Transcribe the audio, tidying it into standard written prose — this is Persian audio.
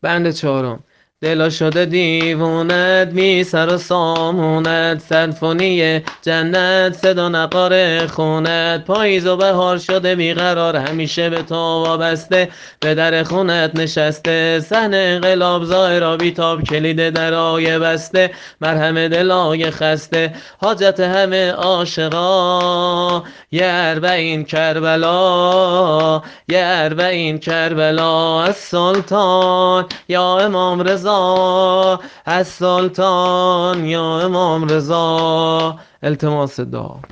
بند چهارم. دلا شده دیوونت بی سر و سامونت، سمفونی جنت صدا نقار خونت، پاییز و بهار شده بیقرار همیشه به تو وابسته، به در خونت نشسته صحن انقلاب ظاهرا بیتاب کلید درای بسته، مرهم دلای خسته حاجت همه عاشقا، یه اربعین کربلا، یه اربعین کربلا از سلطان یا امام رضا، از سلطان یا امام رضا. التماس دعا.